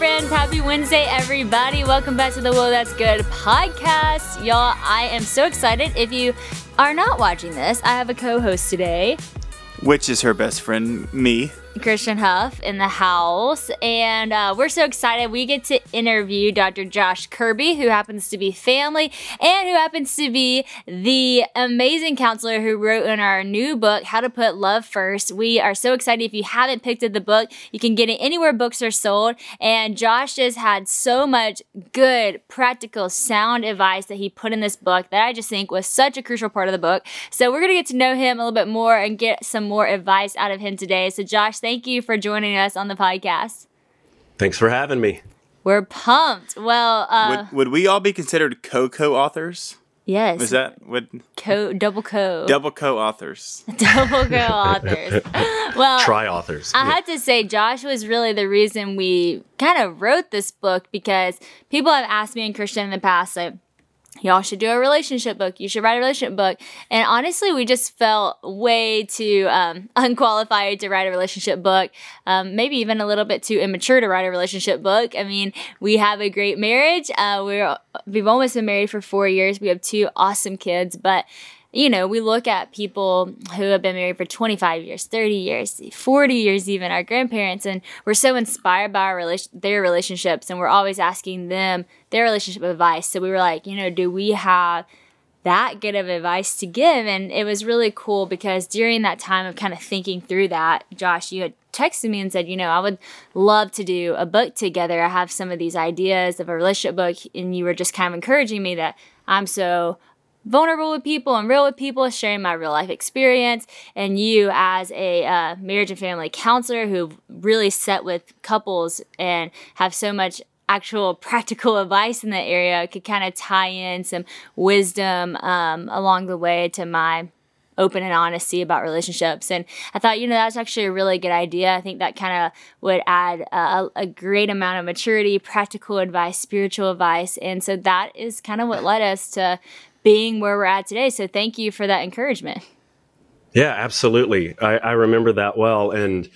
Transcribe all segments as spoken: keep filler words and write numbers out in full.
friends. Happy Wednesday, everybody. Welcome back to the Whoa, That's Good podcast. Y'all, I am so excited. If you are not watching this, I have a co-host today. Which is her best friend, me. Christian Huff in the house, and uh, we're so excited. We get to interview Doctor Josh Kirby, who happens to be family and who happens to be the amazing counselor who wrote in our new book, How to Put Love First. We are so excited. If you haven't picked up the book, you can get it anywhere books are sold, and Josh just had so much good, practical, sound advice that he put in this book that I just think was such a crucial part of the book. So we're going to get to know him a little bit more and get some more advice out of him today. So Josh, thank you for joining us on the podcast. Thanks for having me. We're pumped. Well, uh, would, would we all be considered co-co-authors? Yes. Is that what? Co double co. Double co-authors. Double co-authors. Well, tri-authors. I yeah. have to say, Josh was really the reason we kind of wrote this book, because people have asked me and Christian in the past, like, y'all should do a relationship book. You should write a relationship book. And honestly, we just felt way too um, unqualified to write a relationship book. Um, maybe even a little bit too immature to write a relationship book. I mean, we have a great marriage. Uh, we're, we've almost been married for four years. We have two awesome kids. But, you know, we look at people who have been married for twenty-five years, thirty years, forty years even, our grandparents, and we're so inspired by our rela- their relationships, and we're always asking them their relationship advice. So we were like, you know, do we have that good of advice to give? And it was really cool because during that time of kind of thinking through that, Josh, you had texted me and said, you know, I would love to do a book together. I have some of these ideas of a relationship book, and you were just kind of encouraging me that I'm so vulnerable with people and real with people, sharing my real life experience. And you, as a uh, marriage and family counselor who really set with couples and have so much actual practical advice in that area, could kind of tie in some wisdom um, along the way to my open and honesty about relationships. And I thought, you know, that's actually a really good idea. I think that kind of would add a, a great amount of maturity, practical advice, spiritual advice. And so that is kind of what led us to being where we're at today. So thank you for that encouragement. Yeah, absolutely. I, I remember that well. And,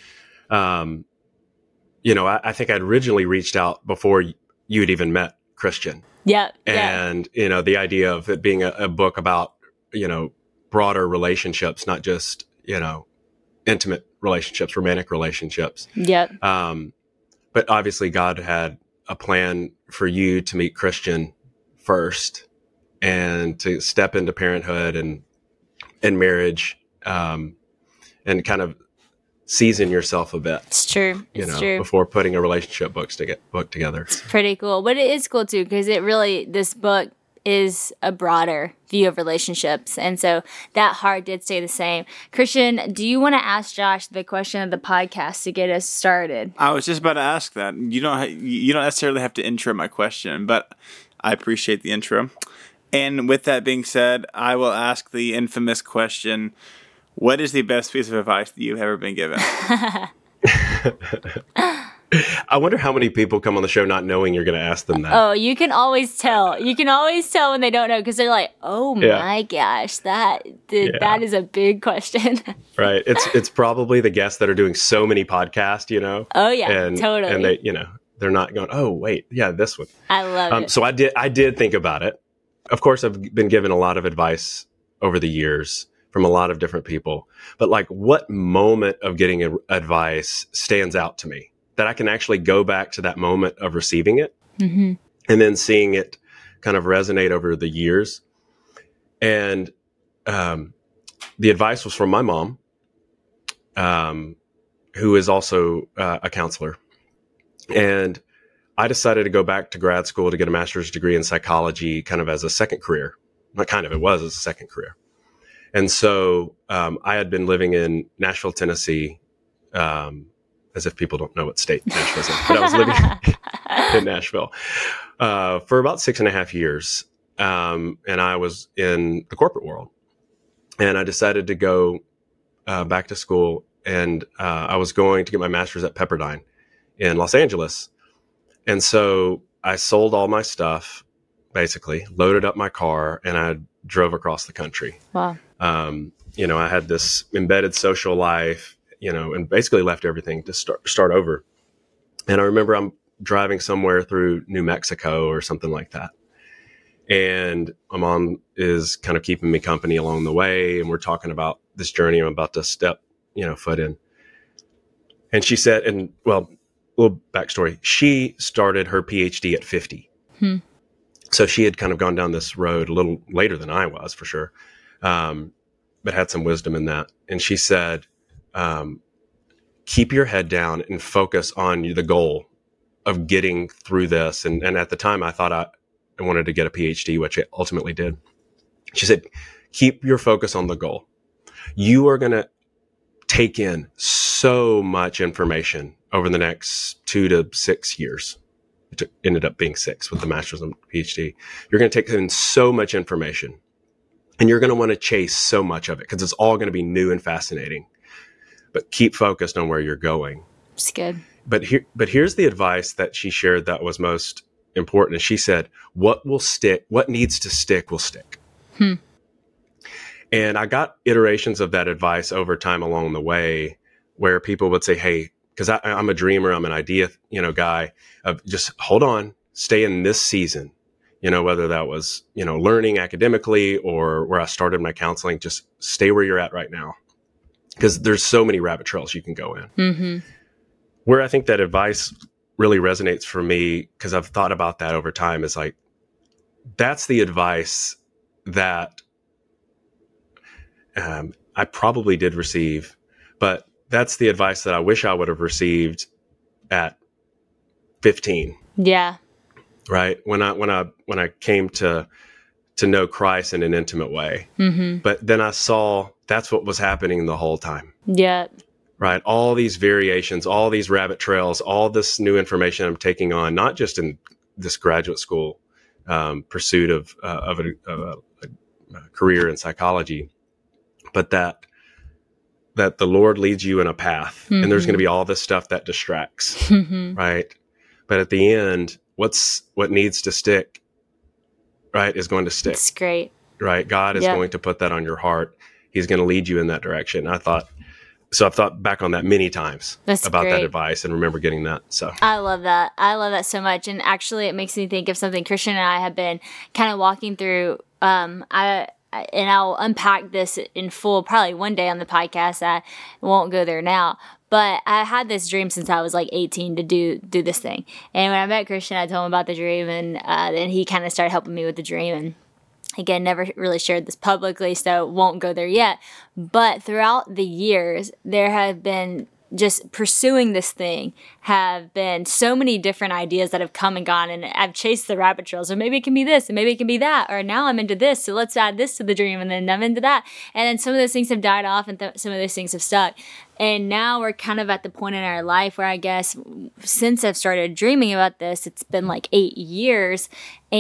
um, you know, I, I think I'd originally reached out before you had even met Christian. Yeah. And, yeah. you know, the idea of it being a, a book about, you know, broader relationships, not just, you know, intimate relationships, romantic relationships. Yep. Um, but obviously God had a plan for you to meet Christian first, and to step into parenthood and and marriage, um, and kind of season yourself a bit. It's true. You it's know, true. before putting a relationship books to get book together. It's pretty cool. But it is cool too, because it really, this book is a broader view of relationships. And so that heart did stay the same. Christian, do you want to ask Josh the question of the podcast to get us started? I was just about to ask that. You don't ha- you don't necessarily have to intro my question, but I appreciate the intro. And with that being said, I will ask the infamous question: what is the best piece of advice that you've ever been given? I wonder how many people come on the show not knowing you're going to ask them that. Oh, you can always tell. You can always tell when they don't know, because they're like, "Oh yeah. my gosh, that th- yeah. that is a big question." Right. It's it's probably the guests that are doing so many podcasts, you know. Oh yeah, and, totally. And they, you know, they're not going, "Oh wait, yeah, this one." I love um, it. So I did I did think about it. Of course, I've been given a lot of advice over the years from a lot of different people. But like, what moment of getting a, advice stands out to me that I can actually go back to that moment of receiving it, mm-hmm. and then seeing it kind of resonate over the years? And um, the advice was from my mom, um, who is also uh, a counselor. And I decided to go back to grad school to get a master's degree in psychology, kind of as a second career. Not kind of, it was as a second career. And so um, I had been living in Nashville, Tennessee, um, as if people don't know what state Nashville's in, but I was living in Nashville uh, for about six and a half years. Um, and I was in the corporate world. And I decided to go uh, back to school, and uh, I was going to get my master's at Pepperdine in Los Angeles. And so I sold all my stuff, basically, loaded up my car, and I drove across the country. Wow. Um, you know, I had this embedded social life, you know, and basically left everything to start start over. And I remember I'm driving somewhere through New Mexico or something like that. And my mom is kind of keeping me company along the way. And we're talking about this journey I'm about to step, you know, foot in. And she said, and well, a little backstory. She started her PhD at fifty. Hmm. So she had kind of gone down this road a little later than I was, for sure. Um, but had some wisdom in that. And she said, um, keep your head down and focus on the goal of getting through this. And, and at the time I thought I, I wanted to get a PhD, which I ultimately did. She said, keep your focus on the goal. You are going to take in so much information over the next two to six years. It ended up being six with the master's and PhD. You're going to take in so much information, and you're going to want to chase so much of it because it's all going to be new and fascinating. But keep focused on where you're going. It's good. But here, but here's the advice that she shared that was most important. And she said, what will stick, what needs to stick will stick. Hmm. And I got iterations of that advice over time along the way where people would say, hey, because I'm a dreamer, I'm an idea, you know, guy of just hold on, stay in this season, you know, whether that was, you know, learning academically or where I started my counseling, just stay where you're at right now. Because there's so many rabbit trails you can go in. Mm-hmm. Where I think that advice really resonates for me, because I've thought about that over time, is like, that's the advice that um, I probably did receive, but that's the advice that I wish I would have received at fifteen. Yeah. Right. When I, when I, when I came to, to know Christ in an intimate way, mm-hmm. but then I saw that's what was happening the whole time. Yeah. Right. All these variations, all these rabbit trails, all this new information I'm taking on, not just in this graduate school um, pursuit of, uh, of, a, of a, a career in psychology, but that that the Lord leads you in a path, mm-hmm. and there's going to be all this stuff that distracts, mm-hmm. right? But at the end, what's what needs to stick, right, is going to stick. It's great. Right? God is yep. going to put that on your heart. He's going to lead you in that direction. I thought, so I've thought back on that many times That's about great. that advice and remember getting that. So I love that. I love that so much. And actually it makes me think of something Christian and I have been kind of walking through. Um, I, and I'll unpack this in full probably one day on the podcast. I won't go there now. But I had this dream since I was like eighteen to do do this thing. And when I met Christian, I told him about the dream, and uh, then he kind of started helping me with the dream. And again, never really shared this publicly, so won't go there yet. But throughout the years, there have been just pursuing this thing have been so many different ideas that have come and gone, and I've chased the rabbit trails. So maybe it can be this, and maybe it can be that, or now I'm into this, so let's add this to the dream, and then I'm into that. And then some of those things have died off, and th- some of those things have stuck. And now we're kind of at the point in our life where I guess since I've started dreaming about this, it's been like eight years,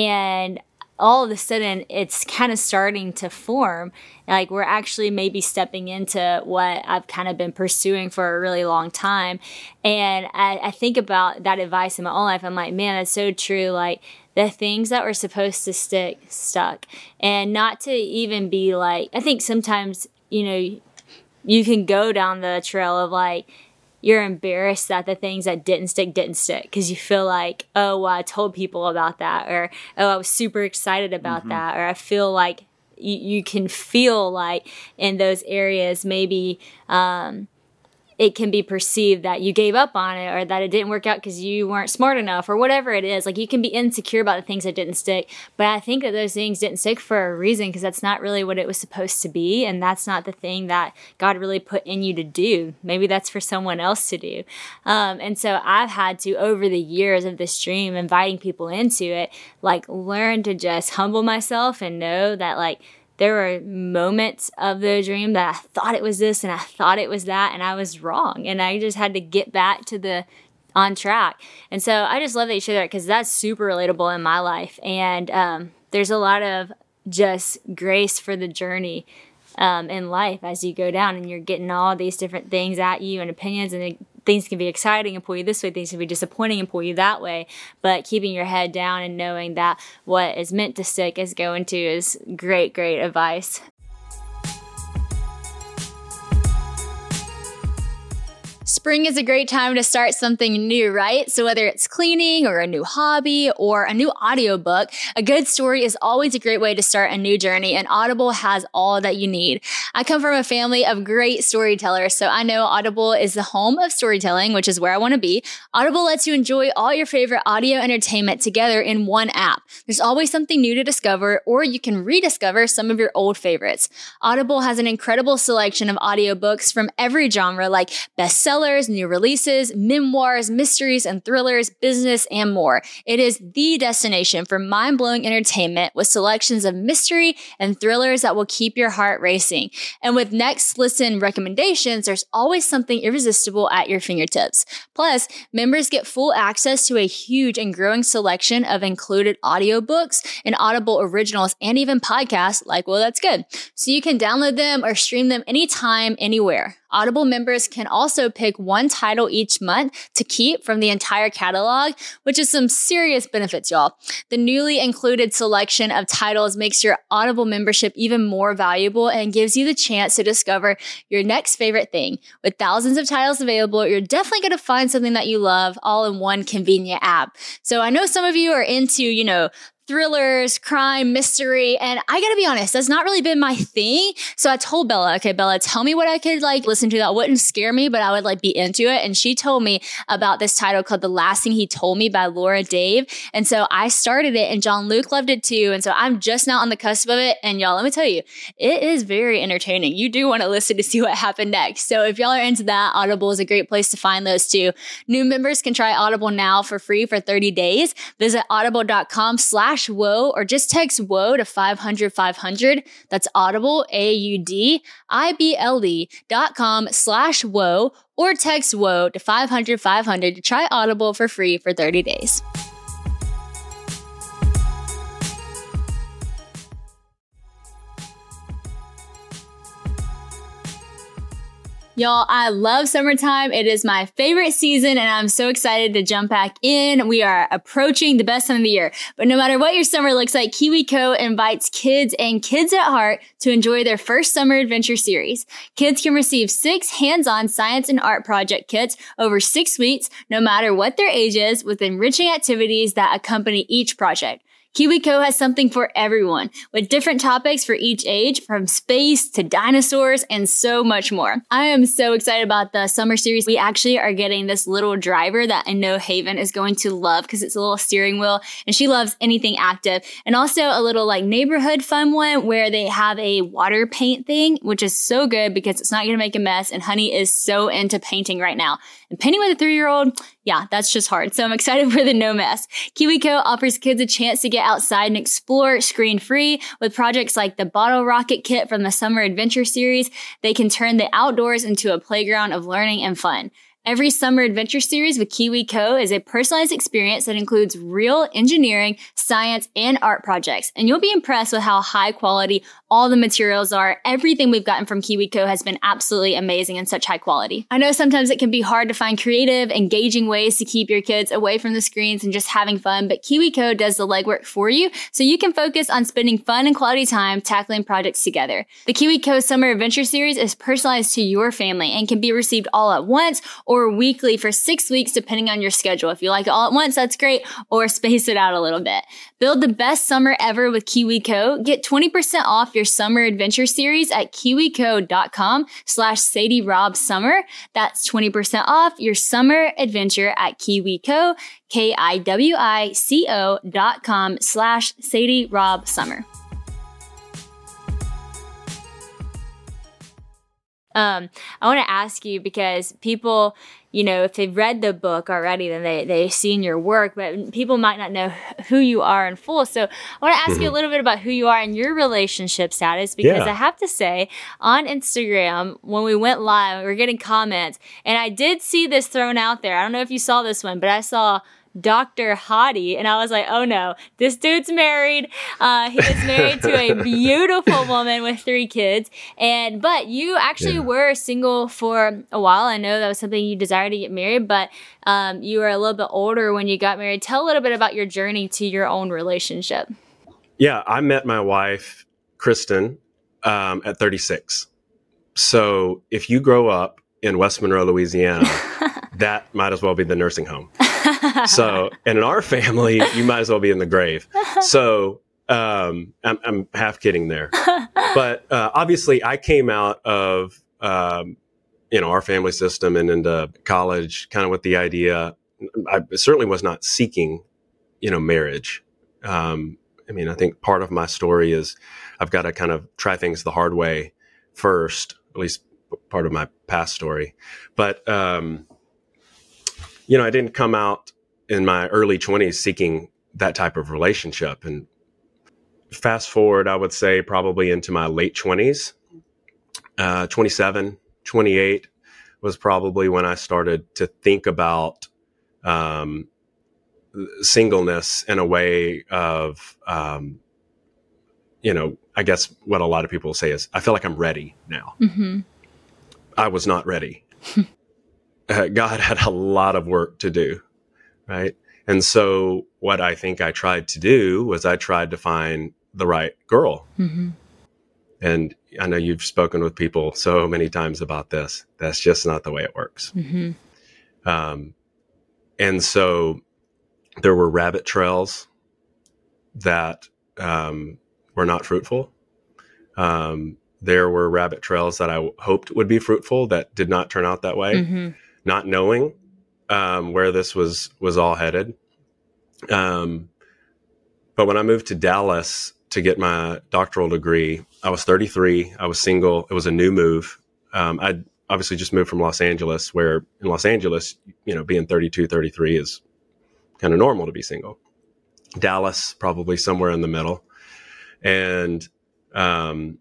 and all of a sudden it's kind of starting to form. Like we're actually maybe stepping into what I've kind of been pursuing for a really long time. And I, I think about that advice in my own life. I'm like, man, that's so true. Like the things that were supposed to stick, stuck. And not to even be like, I think sometimes, you know, you can go down the trail of like, you're embarrassed that the things that didn't stick didn't stick because you feel like, oh, well, I told people about that, or oh, I was super excited about mm-hmm. that, or I feel like you, you can feel like in those areas maybe um, it can be perceived that you gave up on it or that it didn't work out because you weren't smart enough or whatever it is. Like you can be insecure about the things that didn't stick, but I think that those things didn't stick for a reason because that's not really what it was supposed to be, and that's not the thing that God really put in you to do. Maybe that's for someone else to do. Um, and so I've had to, over the years of this dream, inviting people into it, like learn to just humble myself and know that like there were moments of the dream that I thought it was this and I thought it was that, and I was wrong. And I just had to get back to the on track. And so I just love that you share that because that's super relatable in my life. And um, there's a lot of just grace for the journey um, in life as you go down and you're getting all these different things at you and opinions, and it, things can be exciting and pull you this way, things can be disappointing and pull you that way, but keeping your head down and knowing that what is meant to stick is going to is great, great advice. Spring is a great time to start something new, right? So whether it's cleaning or a new hobby or a new audiobook, a good story is always a great way to start a new journey, and Audible has all that you need. I come from a family of great storytellers, so I know Audible is the home of storytelling, which is where I want to be. Audible lets you enjoy all your favorite audio entertainment together in one app. There's always something new to discover, or you can rediscover some of your old favorites. Audible has an incredible selection of audiobooks from every genre, like bestsellers, new releases, memoirs, mysteries and thrillers, business, and more. It is the destination for mind-blowing entertainment with selections of mystery and thrillers that will keep your heart racing. And with Next Listen recommendations, there's always something irresistible at your fingertips. Plus, members get full access to a huge and growing selection of included audiobooks and Audible originals and even podcasts like Well, That's Good. So you can download them or stream them anytime, anywhere. Audible members can also pick one title each month to keep from the entire catalog, which is some serious benefits, y'all. The newly included selection of titles makes your Audible membership even more valuable and gives you the chance to discover your next favorite thing. With thousands of titles available, you're definitely going to find something that you love all in one convenient app. So I know some of you are into, you know, thrillers, crime, mystery, and I gotta be honest, that's not really been my thing. So I told Bella, okay, Bella, tell me what I could like listen to that wouldn't scare me, but I would like be into it. And she told me about this title called The Last Thing He Told Me by Laura Dave. And so I started it, and John Luke loved it too. And so I'm just now on the cusp of it. And y'all, let me tell you, it is very entertaining. You do want to listen to see what happened next. So if y'all are into that, Audible is a great place to find those too. New members can try Audible now for free for thirty days. Visit audible.com slash Whoa, or just text Whoa to five hundred five hundred. That's Audible, A U D, I B L E dot com slash Whoa, or text Whoa to five hundred five hundred to try Audible for free for thirty days. Y'all, I love summertime. It is my favorite season, and I'm so excited to jump back in. We are approaching the best time of the year. But no matter what your summer looks like, KiwiCo invites kids and kids at heart to enjoy their first summer adventure series. Kids can receive six hands-on science and art project kits over six weeks, no matter what their age is, with enriching activities that accompany each project. KiwiCo has something for everyone, with different topics for each age, from space to dinosaurs and so much more. I am so excited about the summer series. We actually are getting this little driver that I know Haven is going to love because it's a little steering wheel and she loves anything active. And also a little like neighborhood fun one where they have a water paint thing, which is so good because it's not going to make a mess. And Honey is so into painting right now. And painting with a three-year-old, yeah, that's just hard. So I'm excited for the no mess. KiwiCo offers kids a chance to get outside and explore screen-free with projects like the Bottle Rocket Kit from the Summer Adventure series. They can turn the outdoors into a playground of learning and fun. Every summer adventure series with KiwiCo is a personalized experience that includes real engineering, science, and art projects. And you'll be impressed with how high quality all the materials are. Everything we've gotten from KiwiCo has been absolutely amazing and such high quality. I know sometimes it can be hard to find creative, engaging ways to keep your kids away from the screens and just having fun, but KiwiCo does the legwork for you so you can focus on spending fun and quality time tackling projects together. The KiwiCo Summer Adventure Series is personalized to your family and can be received all at once or weekly for six weeks, depending on your schedule. If you like it all at once, that's great, or space it out a little bit. Build the best summer ever with KiwiCo. Get twenty percent off your summer adventure series at kiwico.com slash Sadie Rob Summer. That's twenty percent off your summer adventure at KiwiCo, K-I-W-I-C-O dot com slash Sadie Rob Summer. Um, I want to ask you because people, you know, if they've read the book already, then they, they've seen your work, but people might not know who you are in full. So I want to ask mm-hmm. you a little bit about who you are and your relationship status, because yeah. I have to say on Instagram, when we went live, we were getting comments, and I did see this thrown out there. I don't know if you saw this one, but I saw Doctor Hottie, and I was like, oh no, this dude's married. Uh, he is married to a beautiful woman with three kids. And but you actually yeah. were single for a while. I know that was something you desired to get married, but um, you were a little bit older when you got married. Tell a little bit about your journey to your own relationship. Yeah, I met my wife, Kristen, um, at thirty-six. So if you grow up in West Monroe, Louisiana, that might as well be the nursing home. So, and in our family, you might as well be in the grave. So, um, I'm, I'm half kidding there. But uh, obviously, I came out of, um, you know, our family system and into college kind of with the idea, I certainly was not seeking, you know, marriage. Um, I mean, I think part of my story is I've got to kind of try things the hard way first, at least part of my past story. But, um, you know, I didn't come out in my early twenties seeking that type of relationship. And fast forward, I would say probably into my late twenties, uh, twenty-seven, twenty-eight was probably when I started to think about um, singleness in a way of, um, you know, I guess what a lot of people say is, I feel like I'm ready now. Mm-hmm. I was not ready. uh, God had a lot of work to do, right? And so what I think I tried to do was I tried to find the right girl. Mm-hmm. And I know you've spoken with people so many times about this. That's just not the way it works. Mm-hmm. Um, and so there were rabbit trails that um, were not fruitful. Um, there were rabbit trails that I hoped would be fruitful that did not turn out that way, Mm-hmm. not knowing um, where this was was all headed. Um, but when I moved to Dallas to get my doctoral degree, I was thirty-three. I was single. It was a new move. Um, I'd obviously just moved from Los Angeles, where in Los Angeles, you know, being thirty-two, thirty-three is kind of normal to be single. Dallas, probably somewhere in the middle. And um,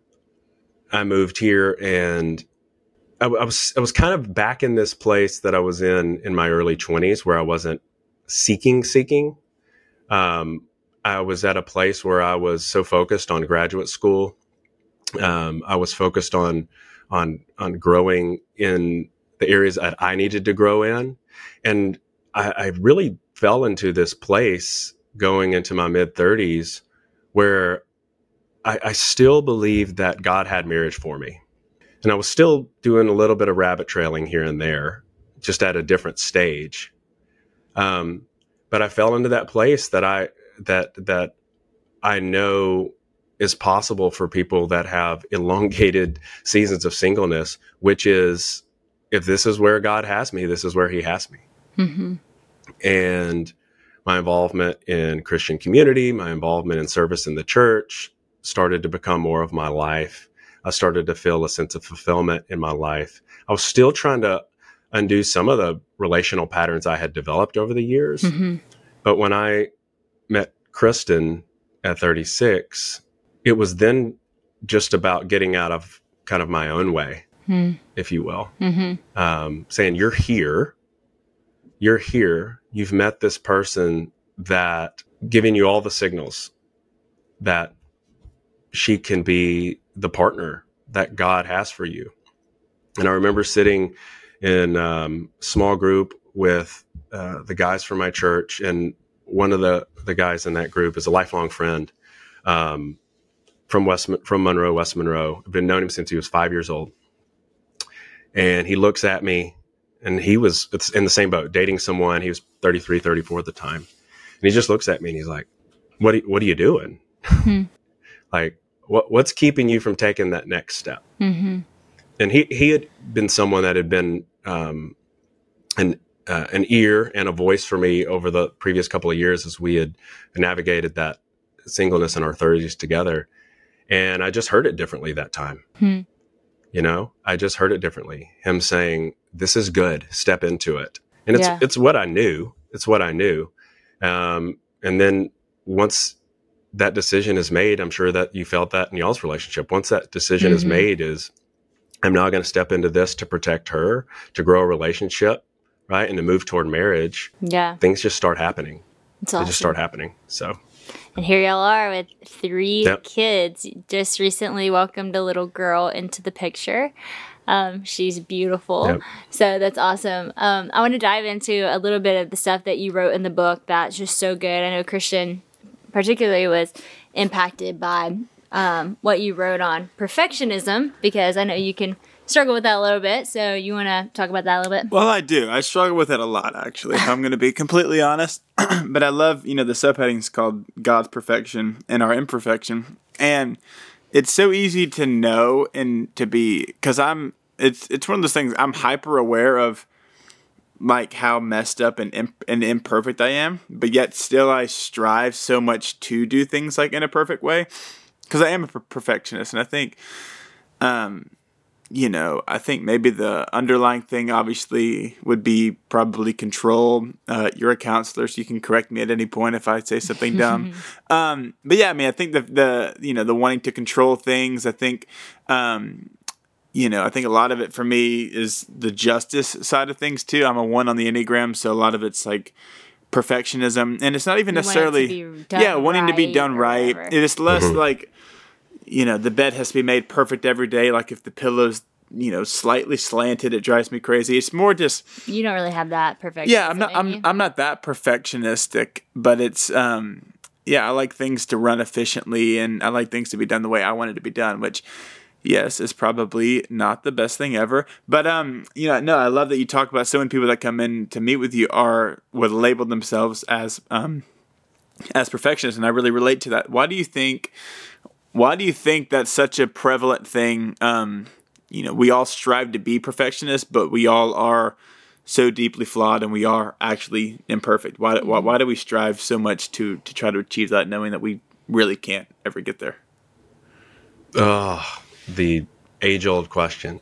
I moved here, and I, I was I was kind of back in this place that I was in in my early twenties, where I wasn't seeking, seeking. Um, I was at a place where I was so focused on graduate school. Um, I was focused on on on growing in the areas that I needed to grow in, and I, I really fell into this place going into my mid thirties where I, I still believed that God had marriage for me, and I was still doing a little bit of rabbit trailing here and there, just at a different stage. Um, but I fell into that place that I that that I know is possible for people that have elongated seasons of singleness, which is, if this is where God has me, this is where he has me. Mm-hmm. And my involvement in Christian community, my involvement in service in the church started to become more of my life. I started to feel a sense of fulfillment in my life. I was still trying to undo some of the relational patterns I had developed over the years. Mm-hmm. But when I met Kristen at thirty-six, it was then just about getting out of kind of my own way, mm. if you will. Mm-hmm. Um, saying, you're here, you're here, you've met this person that giving you all the signals that she can be the partner that God has for you. And I remember sitting in um, small group with uh, the guys from my church, and one of the, the guys in that group is a lifelong friend um, from West from Monroe, West Monroe. I've been knowing him since he was five years old. And he looks at me, and he was in the same boat, dating someone. He was thirty-three, thirty-four at the time. And he just looks at me and he's like, what are, what are you doing? Mm-hmm. Like, what what's keeping you from taking that next step? Mm-hmm. And he, he had been someone that had been um, an uh, an ear and a voice for me over the previous couple of years as we had navigated that singleness in our thirties together. And I just heard it differently that time. Mm-hmm. You know, I just heard it differently. Him saying, this is good, step into it. And it's, Yeah. it's what I knew. It's what I knew. Um, and then once that decision is made, I'm sure that you felt that in y'all's relationship. Once that decision Mm-hmm. is made is, I'm now going to step into this to protect her, to grow a relationship, right? And to move toward marriage. Yeah. Things just start happening. It's They awesome. just start happening. So, And here y'all are with three Yep. kids. Just recently welcomed a little girl into the picture. Um, she's beautiful. Yep. So that's awesome. Um, I want to dive into a little bit of the stuff that you wrote in the book that's just so good. I know Christian particularly was impacted by um, what you wrote on perfectionism, because I know you can struggle with that a little bit. So you want to talk about that a little bit? Well, I do. I struggle with it a lot, actually, if I'm going to be completely honest. But I love, you know, the subheading is called God's perfection and our imperfection. And it's so easy to know and to be, because I'm, it's it's one of those things, I'm hyper aware of, like, how messed up and, imp- and imperfect I am. But yet still I strive so much to do things, like, in a perfect way. Because I am a per- perfectionist. And I think, um... you know, I think maybe the underlying thing obviously would be probably control. Uh, you're a counselor, so you can correct me at any point if I say something dumb. Um, but yeah, I mean, I think the, the, you know, the wanting to control things, I think, um, you know, I think a lot of it for me is the justice side of things too. I'm a one on the Enneagram, so a lot of it's like perfectionism. And it's not even You want it to necessarily, be done yeah, wanting to be right done or right. whatever. It is less Mhm. like, you know, the bed has to be made perfect every day. Like if the pillow's, you know, slightly slanted, it drives me crazy. It's more just, You don't really have that perfection. yeah, I'm not, I'm, I'm not that perfectionistic, but it's, um, yeah, I like things to run efficiently and I like things to be done the way I want it to be done, which, yes, is probably not the best thing ever. But, um, you know, no, I love that you talk about so many people that come in to meet with you are, would label themselves as, um, as perfectionists. And I really relate to that. Why do you think, why do you think that's such a prevalent thing? Um, you know, we all strive to be perfectionists, but we all are so deeply flawed and we are actually imperfect. Why, mm-hmm. why, why do we strive so much to, to try to achieve that, knowing that we really can't ever get there? Oh, the age-old question.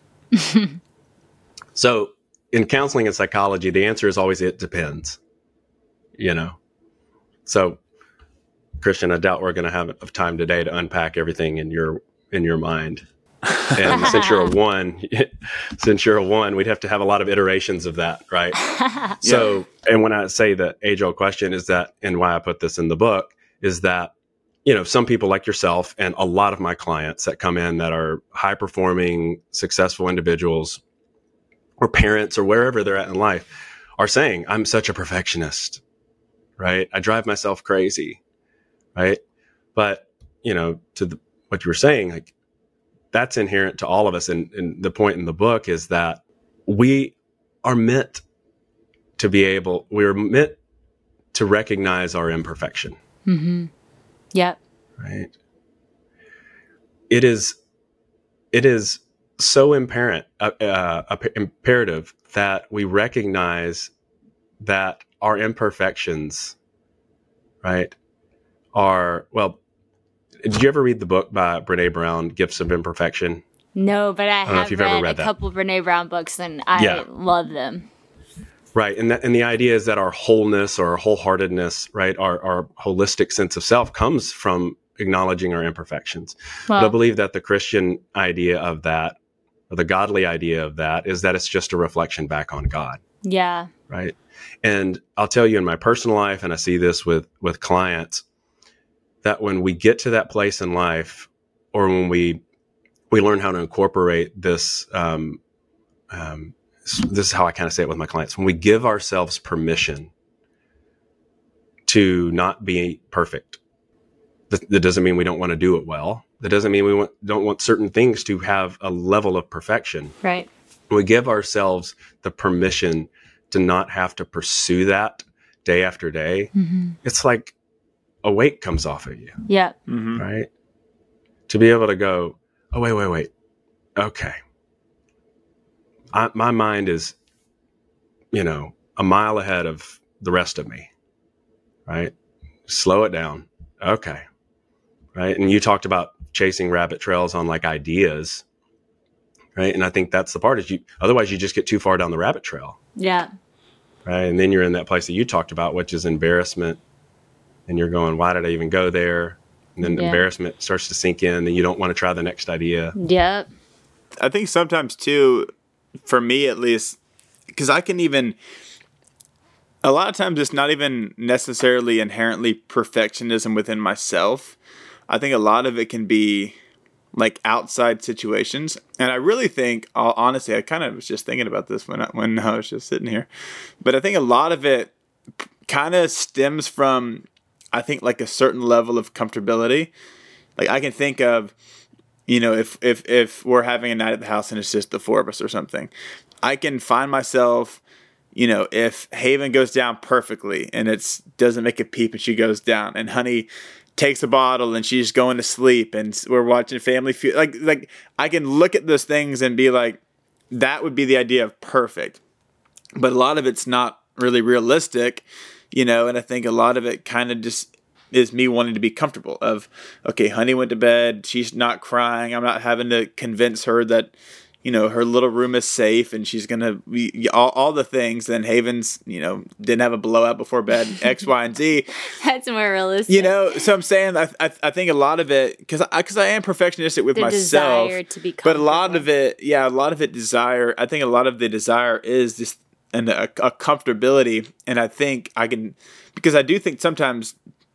So in counseling and psychology, the answer is always, it depends, you know? So Christian, I doubt we're going to have enough time today to unpack everything in your, in your mind. And since you're a one, since you're a one, we'd have to have a lot of iterations of that, right? So, and when I say the age-old question is that, and why I put this in the book, is that, you know, some people like yourself and a lot of my clients that come in that are high-performing, successful individuals or parents or wherever they're at in life are saying, I'm such a perfectionist, right? I drive myself crazy, right? But, you know, to the, what you were saying, like, that's inherent to all of us. And, and the point in the book is that we are meant to be able, we're meant to recognize our imperfection. Mm-hmm. Yep. Right. It is, it is so imparent, uh, uh, imperative that we recognize that our imperfections, right, are, well, did you ever read the book by Brené Brown, Gifts of Imperfection? No, but I, I don't know if have you've read, ever read a that. couple of Brené Brown books, and I Yeah. love them. Right. And that, and the idea is that our wholeness or our wholeheartedness, right, our, our holistic sense of self comes from acknowledging our imperfections. Well, But I believe that the Christian idea of that, or the godly idea of that, is that it's just a reflection back on God. yeah. Right. And I'll tell you in my personal life, and I see this with, with clients, that when we get to that place in life, or when we, we learn how to incorporate this, um, um, this is how I kind of say it with my clients. When we give ourselves permission to not be perfect, that, that doesn't mean we don't want to do it well. That doesn't mean we want, don't want certain things to have a level of perfection. Right. We give ourselves the permission to not have to pursue that day after day. Mm-hmm. It's like a weight comes off of you. Yep. Mm-hmm. Right? To be able to go, oh, wait, wait, wait. Okay. I, my mind is, you know, a mile ahead of the rest of me, right? Slow it down. Okay. Right. And you talked about chasing rabbit trails on like ideas, right? And I think that's the part is you, otherwise you just get too far down the rabbit trail. Yeah. Right. And then you're in that place that you talked about, which is embarrassment. And you're going, why did I even go there? And then Yeah. embarrassment starts to sink in and you don't want to try the next idea. Yep. I think sometimes too, for me at least, because I can even, a lot of times it's not even necessarily inherently perfectionism within myself. I think a lot of it can be like outside situations. And I really think, honestly, I kind of was just thinking about this when I, when I was just sitting here. But I think a lot of it kind of stems from, I think, like a certain level of comfortability. Like I can think of, you know, if if if we're having a night at the house and it's just the four of us or something, I can find myself, you know, if Haven goes down perfectly and it's doesn't make a peep and she goes down, and Honey takes a bottle and she's going to sleep and we're watching Family Feud, like like I can look at those things and be like, that would be the idea of perfect. But a lot of it's not really realistic, you know, and I think a lot of it kind of just is me wanting to be comfortable of, okay, Honey went to bed, she's not crying, I'm not having to convince her that, you know, her little room is safe and she's going to be all, all the things. Then Haven's, you know, didn't have a blowout before bed, X, Y, and Z. That's more realistic. You know, so I'm saying I I, I think a lot of it, because I, cause I am perfectionistic with the myself. Desire to be but a lot of it, yeah, a lot of it desire, I think a lot of the desire is just and a, a comfortability. And I think I can, because I do think sometimes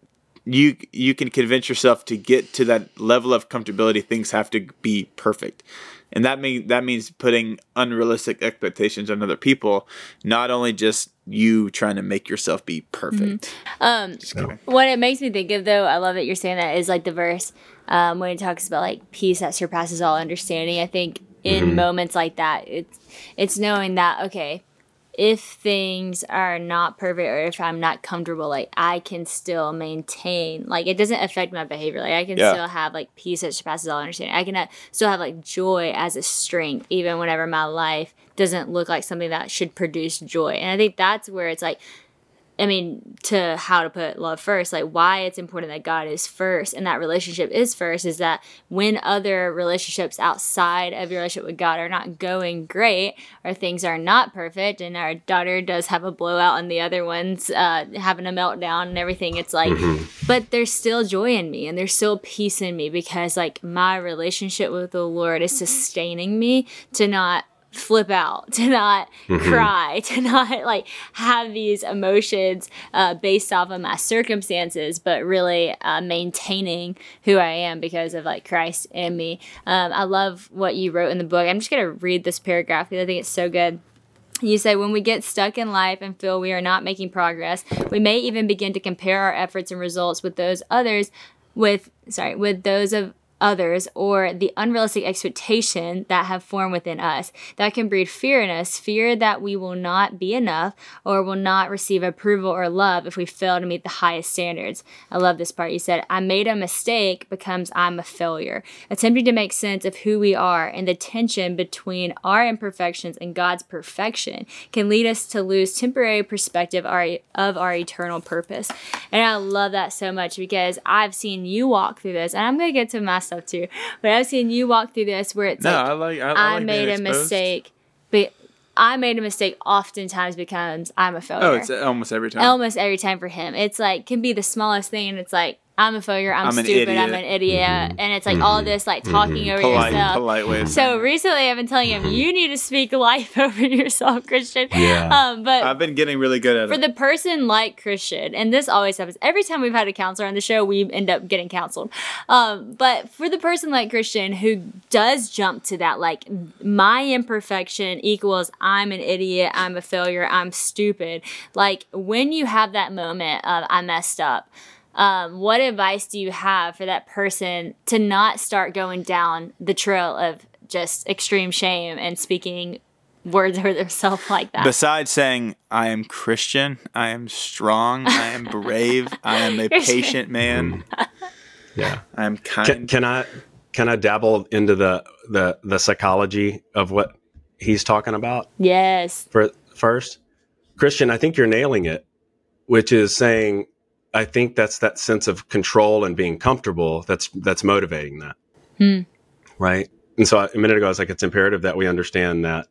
you you can convince yourself to get to that level of comfortability, things have to be perfect. And that mean that means putting unrealistic expectations on other people, not only just you trying to make yourself be perfect. Mm-hmm. Um, what it makes me think of, though, I love that you're saying that, is like the verse um, when it talks about like peace that surpasses all understanding. I think in mm-hmm. moments like that, it's it's knowing that, okay, if things are not perfect or if I'm not comfortable, like I can still maintain, like it doesn't affect my behavior. Like I can yeah. still have like peace that surpasses all understanding. I can uh, still have like joy as a strength, even whenever my life doesn't look like something that should produce joy. And I think that's where it's like, I mean, to how to put love first, like why it's important that God is first and that relationship is first is that when other relationships outside of your relationship with God are not going great or things are not perfect and our daughter does have a blowout and the other one's uh, having a meltdown and everything, it's like, mm-hmm. but there's still joy in me and there's still peace in me because like my relationship with the Lord is sustaining me to not flip out, to not mm-hmm. cry, to not like have these emotions uh, based off of my circumstances, but really uh, maintaining who I am because of like Christ in me. Um, I love what you wrote in the book. I'm just going to read this paragraph because I think it's so good. You say, when we get stuck in life and feel we are not making progress, we may even begin to compare our efforts and results with those others, with, sorry, with those of others or the unrealistic expectation that have formed within us. That can breed fear in us, fear that we will not be enough or will not receive approval or love if we fail to meet the highest standards. I love this part. You said, I made a mistake becomes I'm a failure. Attempting to make sense of who we are and the tension between our imperfections and God's perfection can lead us to lose temporary perspective of our eternal purpose. And I love that so much because I've seen you walk through this, and I'm going to get to my stuff too, but I've seen you walk through this where it's no, like, I, like, I, I, I like made a exposed. mistake, but I made a mistake oftentimes becomes I'm a failure. Oh, it's almost every time. Almost every time for him. It's like, can be the smallest thing, and it's like, I'm a failure, I'm, I'm an stupid, idiot. I'm an idiot, Mm-hmm. and it's like mm-hmm. all this like talking mm-hmm. over polite, yourself. Polite way of so saying recently I've been telling him, you need to speak life over yourself, Christian. Yeah. Um, but I've been getting really good at for it. the person like Christian, and this always happens, every time we've had a counselor on the show, we end up getting counseled. Um, but for the person like Christian who does jump to that, like my imperfection equals I'm an idiot, I'm a failure, I'm stupid. Like when you have that moment of I messed up, Um, what advice do you have for that person to not start going down the trail of just extreme shame and speaking words over themselves like that? Besides saying, I am Christian, I am strong, I am brave, I am a patient man. Yeah. I am kind. Can, can I can I dabble into the, the, the psychology of what he's talking about? Yes. For, first, Christian, I think you're nailing it, which is saying, I think that's that sense of control and being comfortable that's that's motivating that. Hmm. Right? And so a minute ago, I was like, it's imperative that we understand that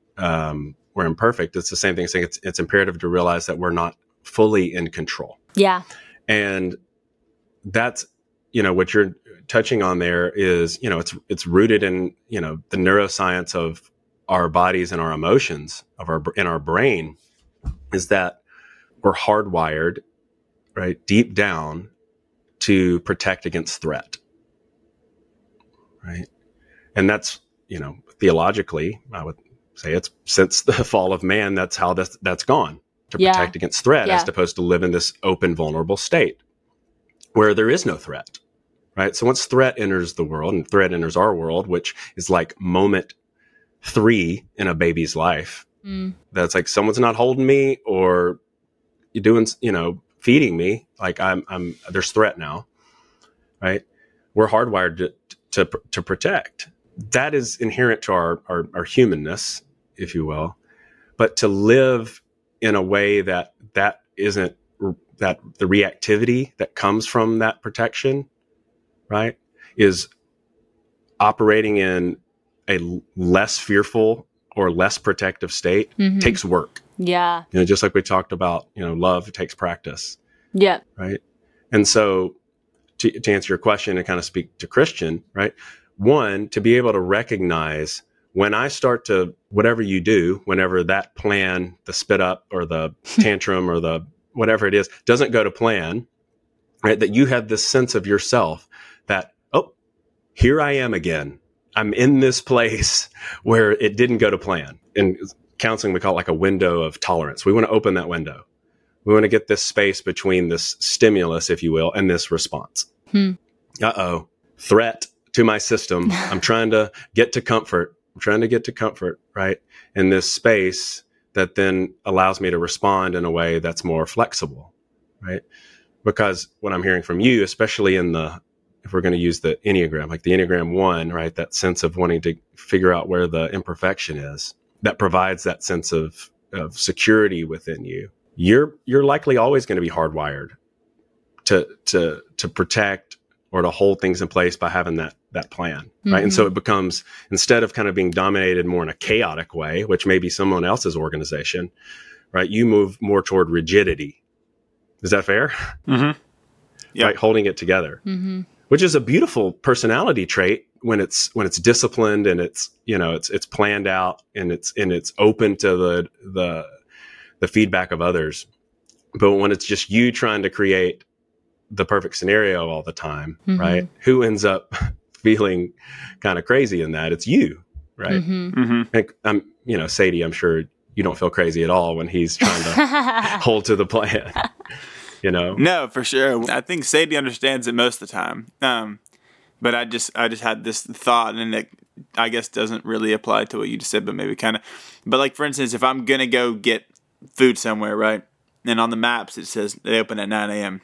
um, we're imperfect. It's the same thing saying it's, it's imperative to realize that we're not fully in control. Yeah. And that's, you know, what you're touching on there is, you know, it's it's rooted in, you know, the neuroscience of our bodies and our emotions of our in our brain is that we're hardwired, right, deep down to protect against threat, right? And that's, you know, theologically, I would say it's since the fall of man, that's how that's, that's gone, to Yeah. protect against threat, Yeah. as opposed to live in this open, vulnerable state where there is no threat, right? So once threat enters the world, and threat enters our world, which is like moment three in a baby's life, Mm. that's like someone's not holding me, or you're doing, you know, feeding me. Like I'm, I'm, there's threat now, right? We're hardwired to, to, to protect. That is inherent to our, our, our humanness, if you will. But to live in a way that that isn't, that the reactivity that comes from that protection, right, is operating in a less fearful or less protective state, Mm-hmm. takes work. Yeah. You know, just like we talked about, you know, love takes practice. Yep. Right. And so to, to answer your question and kind of speak to Christian, right? One, to be able to recognize when I start to, whatever you do, whenever that plan, the spit up or the tantrum or the whatever it is, doesn't go to plan, right? That you have this sense of yourself that, oh, here I am again. I'm in this place where it didn't go to plan. In counseling, we call it like a window of tolerance. We want to open that window. We want to get this space between this stimulus, if you will, and this response. Hmm. Uh-oh, threat to my system. I'm trying to get to comfort. I'm trying to get to comfort, right? In this space that then allows me to respond in a way that's more flexible, right? Because what I'm hearing from you, especially in the, if we're going to use the Enneagram, like the Enneagram one, right? That sense of wanting to figure out where the imperfection is, that provides that sense of, of security within you. You're, you're likely always going to be hardwired to, to, to protect or to hold things in place by having that, that plan, right? Mm-hmm. And so it becomes, instead of kind of being dominated more in a chaotic way, which may be someone else's organization, right? You move more toward rigidity. Is that fair? Mm-hmm. Yeah. Right? Holding it together, mm-hmm. which is a beautiful personality trait when it's, when it's disciplined and it's, you know, it's, it's planned out and it's, and it's open to the, the, the feedback of others. But when it's just you trying to create the perfect scenario all the time, mm-hmm. right? Who ends up feeling kind of crazy in that? It's you, right? Mm-hmm. Mm-hmm. And, um, you know, Sadie, I'm sure you don't feel crazy at all when he's trying to hold to the plan, you know? No, for sure. I think Sadie understands it most of the time. Um, but I just, I just had this thought, and it, I guess, doesn't really apply to what you just said, but maybe kind of. But like, for instance, if I'm gonna go get food somewhere, right? And on the maps it says they open at nine a.m.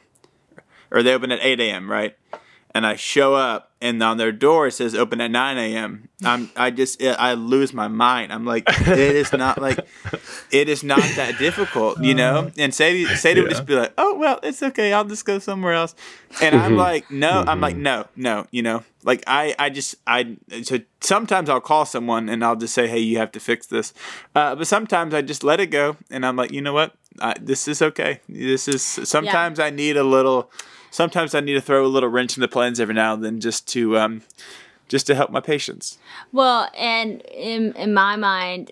or they open at eight a.m., right? And I show up, and on their door it says open at nine a.m. I'm, I just, I lose my mind. I'm like, it is not like, it is not that difficult, you know? And Sadie, Sadie yeah. would just be like, oh, well, it's okay. I'll just go somewhere else. And I'm like, no, I'm like, no, no, you know? Like, I, I just, I, so sometimes I'll call someone and I'll just say, hey, you have to fix this. Uh, but sometimes I just let it go, and I'm like, you know what? I, this is okay. This is, sometimes yeah. I need a little... Sometimes I need to throw a little wrench in the plans every now and then just to um, just to help my patients. Well, and in in my mind,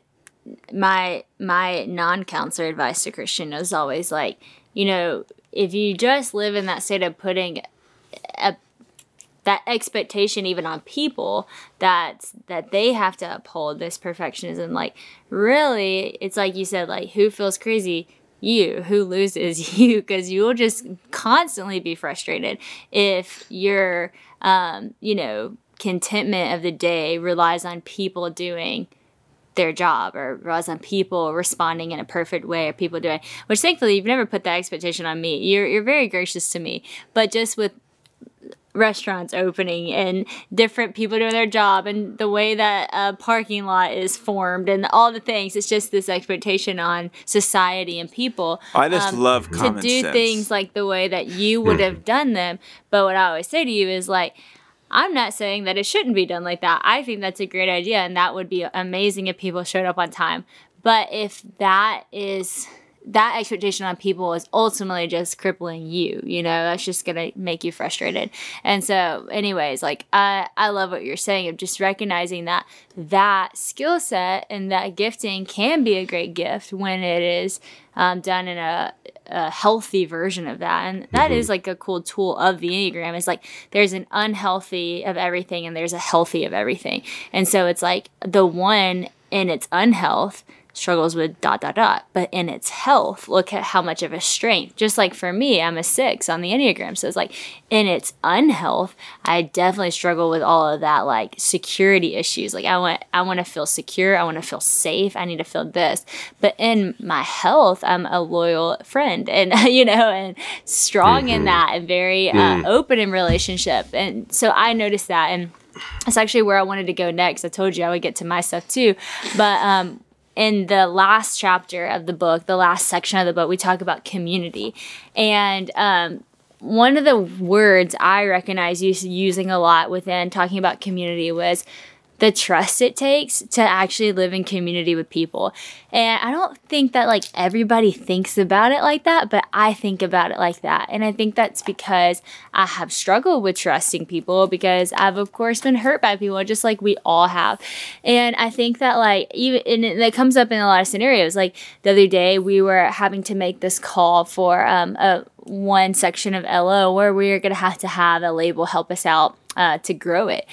my my non-counselor advice to Christian is always like, you know, if you just live in that state of putting a, that expectation even on people that that they have to uphold this perfectionism, like really, it's like you said, like who feels crazy? You. Who loses? You, because you will just constantly be frustrated if your, um, you know, contentment of the day relies on people doing their job or relies on people responding in a perfect way or people doing, which thankfully you've never put that expectation on me. You're you're very gracious to me, but just with restaurants opening and different people doing their job and the way that a parking lot is formed and all the things, it's just this expectation on society and people. I just um, love common to do sense. Things like the way that you would have done them. But what I always say to you is like, I'm not saying that it shouldn't be done like that. I think that's a great idea, and that would be amazing if people showed up on time. But if that is that expectation on people is ultimately just crippling you, you know, that's just going to make you frustrated. And so anyways, like I, I love what you're saying of just recognizing that that skill set and that gifting can be a great gift when it is um, done in a, a healthy version of that. And that mm-hmm. is like a cool tool of the Enneagram. It's like there's an unhealthy of everything and there's a healthy of everything. And so it's like the one in its unhealth struggles with dot, dot, dot. But in its health, look at how much of a strength. Just like for me, I'm a six on the Enneagram. So it's like in its unhealth, I definitely struggle with all of that, like security issues. Like I want, I want to feel secure. I want to feel safe. I need to feel this. But in my health, I'm a loyal friend and, you know, and strong mm-hmm. in that and very uh, mm. open in relationship. And so I noticed that. And that's actually where I wanted to go next. I told you I would get to my stuff too. But, um, in the last chapter of the book, the last section of the book, we talk about community. And um, one of the words I recognize you using a lot within talking about community was the trust it takes to actually live in community with people. And I don't think that like everybody thinks about it like that, but I think about it like that. And I think that's because I have struggled with trusting people because I've of course been hurt by people just like we all have. And I think that like even, and it comes up in a lot of scenarios. Like the other day we were having to make this call for um, a one section of L O where we are going to have to have a label help us out uh, to grow it.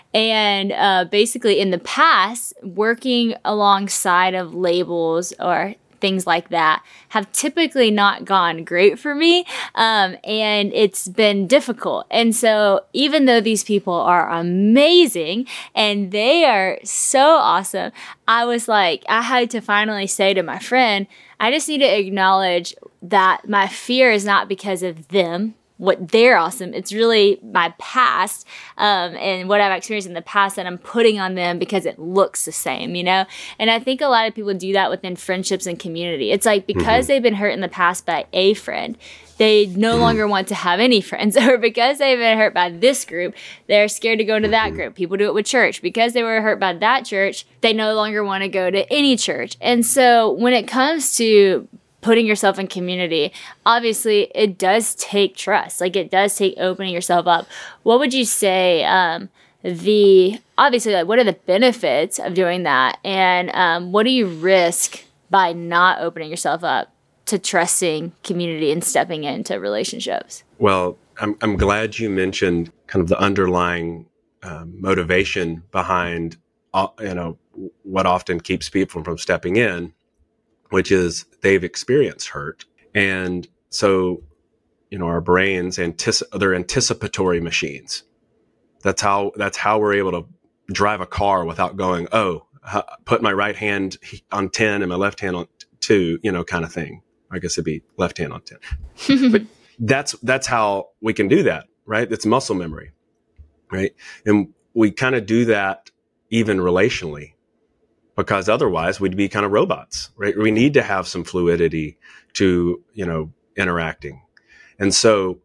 And uh, basically in the past, working alongside of labels or things like that have typically not gone great for me. Um, and it's been difficult. And so even though these people are amazing and they are so awesome, I was like, I had to finally say to my friend, I just need to acknowledge that my fear is not because of them, what they're awesome. It's really my past um, and what I've experienced in the past that I'm putting on them because it looks the same, you know? And I think a lot of people do that within friendships and community. It's like because mm-hmm. they've been hurt in the past by a friend, they no longer want to have any friends. Or because they've been hurt by this group, they're scared to go into that group. People do it with church. Because they were hurt by that church, they no longer want to go to any church. And so when it comes to putting yourself in community, obviously it does take trust. Like it does take opening yourself up. What would you say um, the, obviously like what are the benefits of doing that? And um, what do you risk by not opening yourself up to trusting community and stepping into relationships? Well, I'm, I'm glad you mentioned kind of the underlying um, motivation behind, uh, you know, what often keeps people from stepping in, which is they've experienced hurt. And so, you know, our brains, antici- they're anticipatory machines. That's how, that's how we're able to drive a car without going, oh, uh, put my right hand on ten and my left hand on two, you know, kind of thing. I guess it'd be left hand on ten. But that's, that's how we can do that, right? It's muscle memory, right? And we kind of do that even relationally. Because otherwise we'd be kind of robots, right? We need to have some fluidity to, you know, interacting. And so,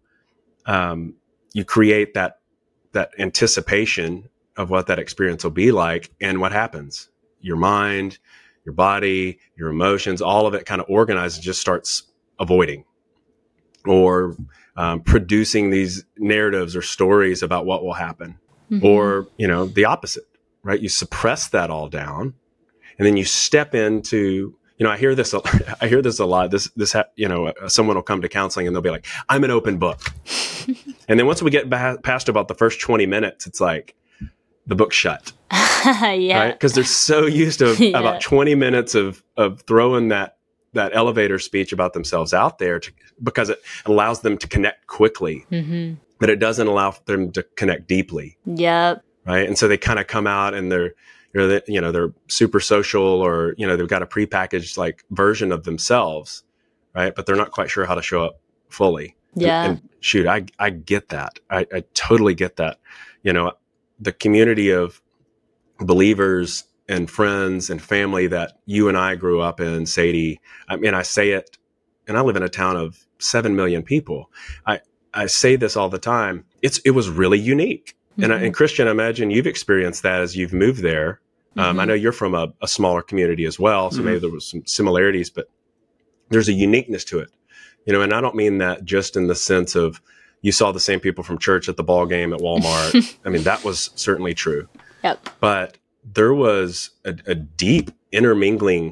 um, you create that, that anticipation of what that experience will be like. And what happens? Your mind, your body, your emotions, all of it kind of organizes and just starts avoiding or, um, producing these narratives or stories about what will happen mm-hmm. or, you know, the opposite, right? You suppress that all down. And then you step into, you know, I hear this, I hear this a lot. This, this, you know, someone will come to counseling and they'll be like, I'm an open book. And then once we get ba- past about the first twenty minutes, it's like the book's shut. Yeah. Right? Because they're so used to yeah. about twenty minutes of, of throwing that, that elevator speech about themselves out there to, because it allows them to connect quickly, mm-hmm. but it doesn't allow them to connect deeply. Yep. Right. And so they kind of come out and they're, Or you know, they're super social or, you know, they've got a prepackaged like version of themselves, right? But they're not quite sure how to show up fully. Yeah. And, and shoot, I, I get that. I, I totally get that. You know, the community of believers and friends and family that you and I grew up in, Sadie, I mean, I say it, and I live in a town of seven million people. I, I say this all the time. It's, it was really unique. And, mm-hmm. and Christian, I imagine you've experienced that as you've moved there. Um, mm-hmm. I know you're from a, a smaller community as well, so mm-hmm. maybe there was some similarities, but there's a uniqueness to it, you know. And I don't mean that just in the sense of you saw the same people from church at the ball game at Walmart. I mean, that was certainly true. Yep. But there was a, a deep intermingling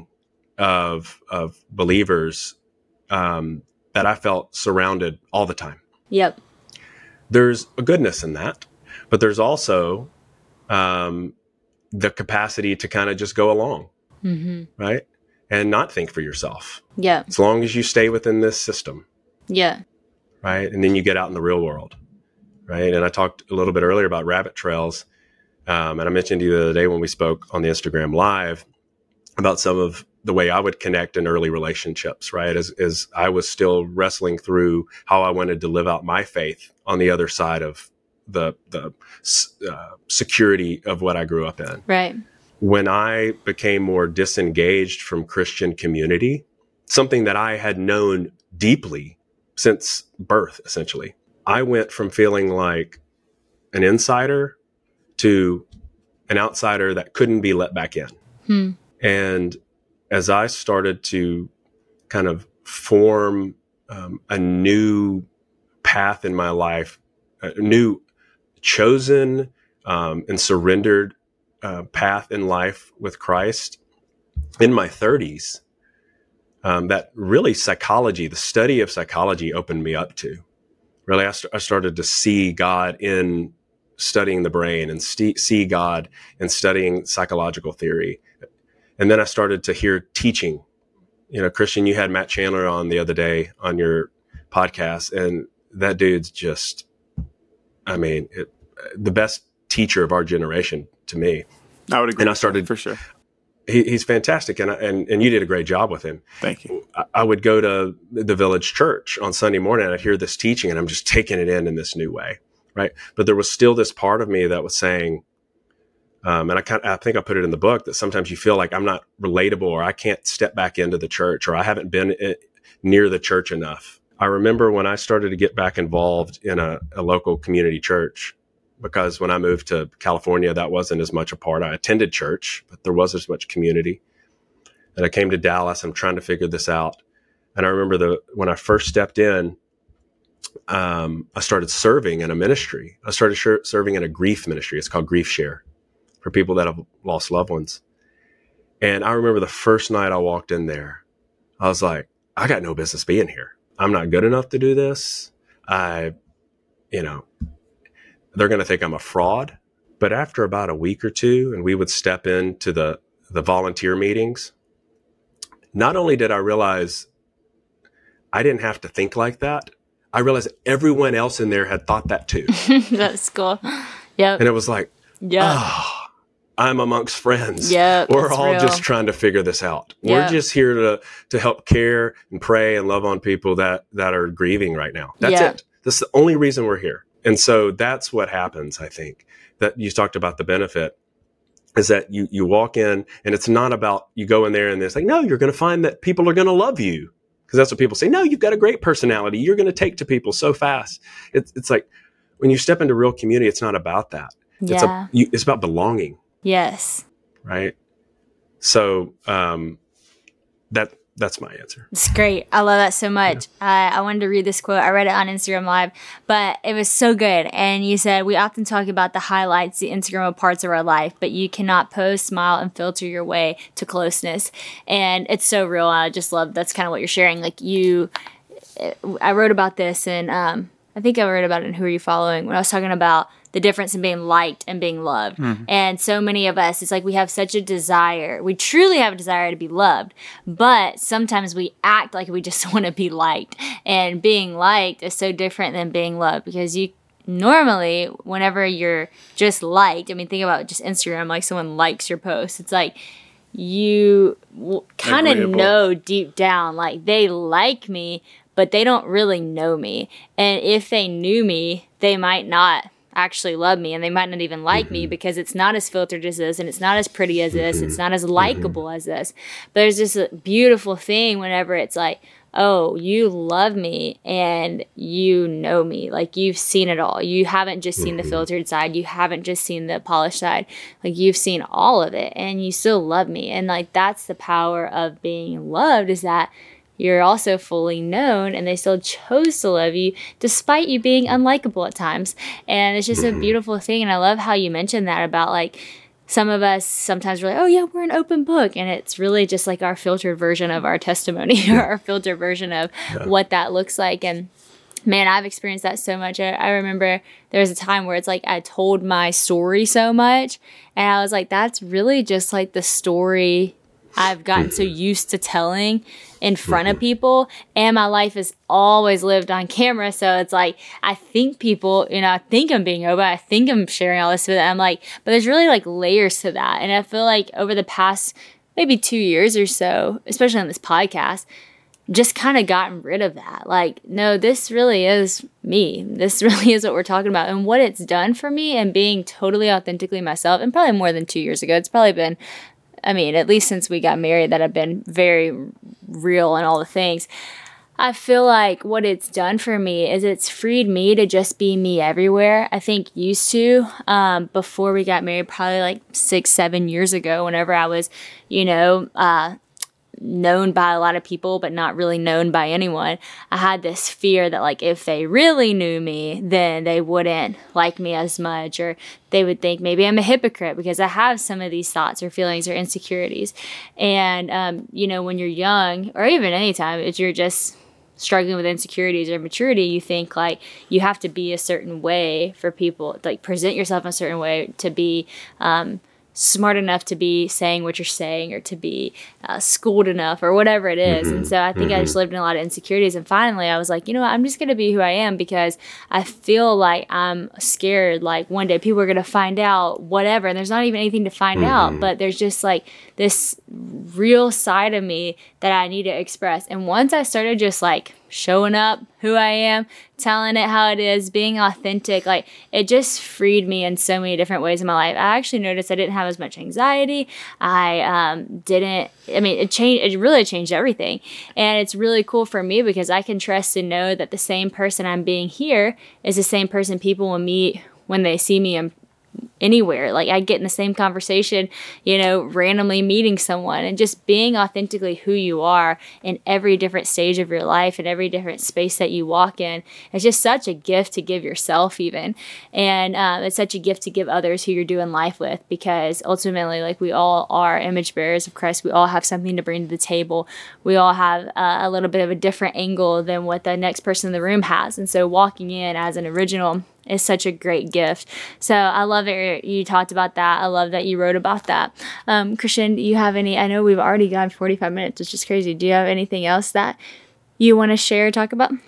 of of believers um, that I felt surrounded all the time. Yep. There's a goodness in that. But there's also um, the capacity to kind of just go along, mm-hmm. right? and not think for yourself. Yeah. As long as you stay within this system. Yeah. Right. And then you get out in the real world. Right. And I talked a little bit earlier about rabbit trails. Um, and I mentioned to you the other day when we spoke on the Instagram Live about some of the way I would connect in early relationships, right? As, as I was still wrestling through how I wanted to live out my faith on the other side of the, the uh, security of what I grew up in. Right. When I became more disengaged from Christian community, something that I had known deeply since birth, essentially, I went from feeling like an insider to an outsider that couldn't be let back in. Hmm. And as I started to kind of form um, a new path in my life, a new chosen um, and surrendered uh, path in life with Christ in my thirties, um, that really psychology, the study of psychology opened me up to. Really, I, st- I started to see God in studying the brain and st- see God in studying psychological theory. And then I started to hear teaching. You know, Christian, you had Matt Chandler on the other day on your podcast, and that dude's just, I mean, it, the best teacher of our generation to me. I would agree. And I started for sure. He, he's fantastic, and, I, and and you did a great job with him. Thank you. I, I would go to the Village Church on Sunday morning, and I'd hear this teaching, and I'm just taking it in in this new way, right? But there was still this part of me that was saying, um, and I kind I think I put it in the book, that sometimes you feel like I'm not relatable, or I can't step back into the church, or I haven't been in, near the church enough. I remember when I started to get back involved in a, a local community church, because when I moved to California, that wasn't as much a part. I attended church, but there wasn't as much community. And I came to Dallas. I'm trying to figure this out. And I remember the when I first stepped in, um, I started serving in a ministry. I started sh- serving in a grief ministry. It's called Grief Share for people that have lost loved ones. And I remember the first night I walked in there, I was like, I got no business being here. I'm not good enough to do this. I, you know, they're going to think I'm a fraud. But after about a week or two, and we would step into the, the volunteer meetings, not only did I realize I didn't have to think like that, I realized everyone else in there had thought that too. That's cool. Yep. And it was like, yeah, oh, I'm amongst friends. Yeah, We're all real. just trying to figure this out. Yep. We're just here to to help care and pray and love on people that, that are grieving right now. That's Yeah. it. That's the only reason we're here. And so that's what happens, I think, that you talked about the benefit, is that you, you walk in and it's not about you go in there and it's like, no, you're going to find that people are going to love you. Because that's what people say. No, you've got a great personality. You're going to take to people so fast. It's it's like when you step into real community, it's not about that. Yeah. It's, a, you, it's about belonging. Yes. Right. So um, that that's my answer. It's great. I love that so much. Yeah. Uh, I wanted to read this quote. I read it on Instagram Live, but it was so good. And you said, we often talk about the highlights, the Instagram parts of our life, but you cannot post, smile, and filter your way to closeness. And it's so real. I just love that's kind of what you're sharing. Like you, I wrote about this, and um, I think I wrote about it in Who Are You Following, when I was talking about the difference in being liked and being loved. Mm-hmm. And so many of us, it's like we have such a desire. We truly have a desire to be loved, but sometimes we act like we just want to be liked. And being liked is so different than being loved, because you normally, whenever you're just liked, I mean, think about just Instagram, like someone likes your post. It's like you w- kind of know deep down, like they like me, but they don't really know me. And if they knew me, they might not actually love me, and they might not even like mm-hmm. me, because it's not as filtered as this, and it's not as pretty as this, mm-hmm. it's not as likable mm-hmm. as this. But there's just a beautiful thing whenever it's like, oh, you love me and you know me, like you've seen it all. You haven't just seen mm-hmm. the filtered side, you haven't just seen the polished side, like you've seen all of it, and you still love me. And like that's the power of being loved, is that you're also fully known, and they still chose to love you despite you being unlikable at times. And it's just a beautiful thing. And I love how you mentioned that about like some of us sometimes we're like, oh yeah, we're an open book. And it's really just like our filtered version of our testimony or our filtered version of yeah. what that looks like. And man, I've experienced that so much. I, I remember there was a time where it's like I told my story so much, and I was like, that's really just like the story I've gotten so used to telling in front of people, and my life is always lived on camera. So it's like, I think people, you know, I think I'm being open. I think I'm sharing all this with them. I'm like, but there's really like layers to that. And I feel like over the past maybe two years or so, especially on this podcast, just kind of gotten rid of that. Like, no, this really is me. This really is what we're talking about. And what it's done for me and being totally authentically myself, and probably more than two years ago, it's probably been, I mean, at least since we got married, that I've been very real and all the things. I feel like what it's done for me is it's freed me to just be me everywhere. I think used to, um, before we got married, probably like six, seven years ago, whenever I was, you know, uh, known by a lot of people, but not really known by anyone, I had this fear that like if they really knew me, then they wouldn't like me as much, or they would think maybe I'm a hypocrite because I have some of these thoughts or feelings or insecurities. And, um, you know, when you're young, or even anytime, if you're just struggling with insecurities or maturity, you think like you have to be a certain way for people, like present yourself in a certain way to be, um, smart enough to be saying what you're saying, or to be uh, schooled enough, or whatever it is. Mm-hmm. And so I think mm-hmm. I just lived in a lot of insecurities. And finally I was like, you know what, I'm just going to be who I am, because I feel like I'm scared, like one day people are going to find out whatever. And there's not even anything to find mm-hmm. out, but there's just like this real side of me that I need to express. And once I started just like showing up who I am, telling it how it is, being authentic, like it just freed me in so many different ways in my life. I actually noticed I didn't have as much anxiety. I um, didn't, I mean, it changed, it really changed everything. And it's really cool for me because I can trust and know that the same person I'm being here is the same person people will meet when they see me in anywhere. Like I get in the same conversation, you know, randomly meeting someone, and just being authentically who you are in every different stage of your life and every different space that you walk in. It's just such a gift to give yourself even. And um, it's such a gift to give others who you're doing life with, because ultimately, like, we all are image bearers of Christ. We all have something to bring to the table. We all have uh, a little bit of a different angle than what the next person in the room has. And so walking in as an original is such a great gift. So I love that you talked about that. I love that you wrote about that. Um, Christian, do you have any, I know we've already gone forty-five minutes, which is crazy. Do you have anything else that you want to share or talk about?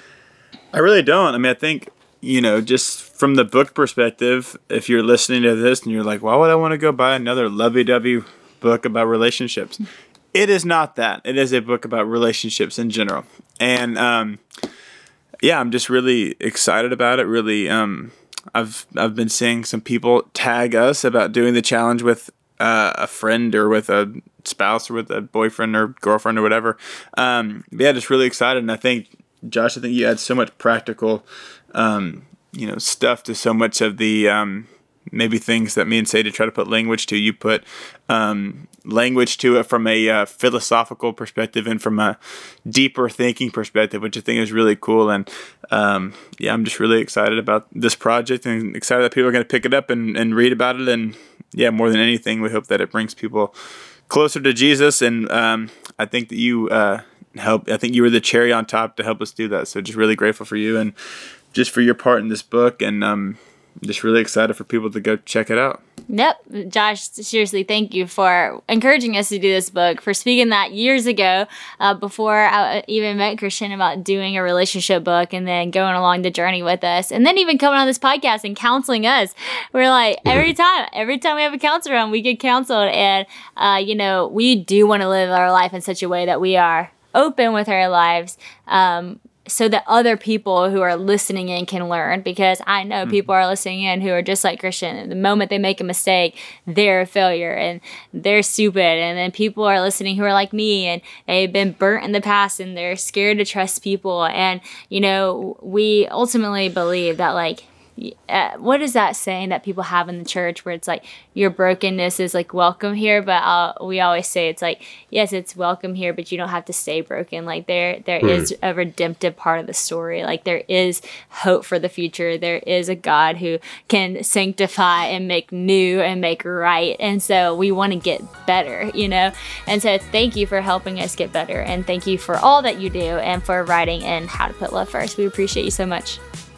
I really don't. I mean, I think, you know, just from the book perspective, if you're listening to this and you're like, why would I want to go buy another lovey-dovey book about relationships? It is not that. It is a book about relationships in general. And, um, yeah, I'm just really excited about it. Really, um, I've I've been seeing some people tag us about doing the challenge with uh, a friend or with a spouse or with a boyfriend or girlfriend or whatever. Um, yeah, just really excited. And I think, Josh, I think you add so much practical, um, you know, stuff to so much of the um, maybe things that me and Sadie try to put language to. You put um, language to it from a uh, philosophical perspective and from a deeper thinking perspective, which I think is really cool. And um, yeah, I'm just really excited about this project and excited that people are going to pick it up and, and read about it. And yeah, more than anything, we hope that it brings people closer to Jesus. And um, I think that you uh, help. I think you were the cherry on top to help us do that. So just really grateful for you and just for your part in this book. And um, just really excited for people to go check it out. Yep. Josh, seriously, thank you for encouraging us to do this book, for speaking that years ago, uh, before I even met Christian, about doing a relationship book, and then going along the journey with us, and then even coming on this podcast and counseling us. We're like, every time, every time we have a counselor on, we get counseled. And, uh, you know, we do want to live our life in such a way that we are open with our lives, um, so that other people who are listening in can learn, because I know mm-hmm. people are listening in who are just like Christian. And the moment they make a mistake, they're a failure and they're stupid. And then people are listening who are like me, and they've been burnt in the past and they're scared to trust people. And, you know, we ultimately believe that, like, Uh, what is that saying that people have in the church where it's like, your brokenness is like welcome here? But uh, we always say it's like, yes, it's welcome here, but you don't have to stay broken. Like there, there mm. is a redemptive part of the story. Like there is hope for the future. There is a God who can sanctify and make new and make right. And so we want to get better, you know? And so thank you for helping us get better. And thank you for all that you do and for writing in How to Put Love First. We appreciate you so much.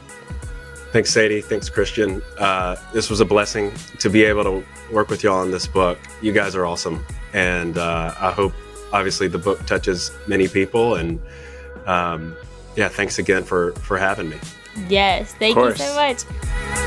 Thanks, Sadie. Thanks, Christian. Uh, this was a blessing to be able to work with y'all on this book. You guys are awesome. And uh, I hope, obviously, the book touches many people. And um, yeah, thanks again for, for having me. Yes, thank you so much.